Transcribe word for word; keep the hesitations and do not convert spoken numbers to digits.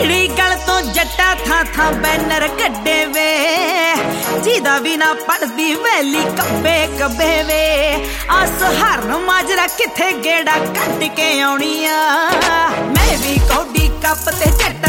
ਕਿਹੜੀ ਗੱਲ ਤੋਂ ਜੱਟਾ ਥਾਂ ਥਾਂ ਬੈਨਰ ਕੱਢੇ ਵੇ, ਜਿਹਦਾ ਵੀ ਨਾ ਪੜਦੀ ਵੈਲੀ ਕੱਬੇ ਕੱਬੇ ਵੇ। ਆਸ ਹਰਨ ਮਾਜਰਾ ਕਿੱਥੇ ਗੇੜਾ ਕੱਢ ਕੇ ਆਉਣੀ ਆ, ਮੈਂ ਵੀ ਕੌਡੀ ਕੱਪ ਤੇ ਜੱਟਾ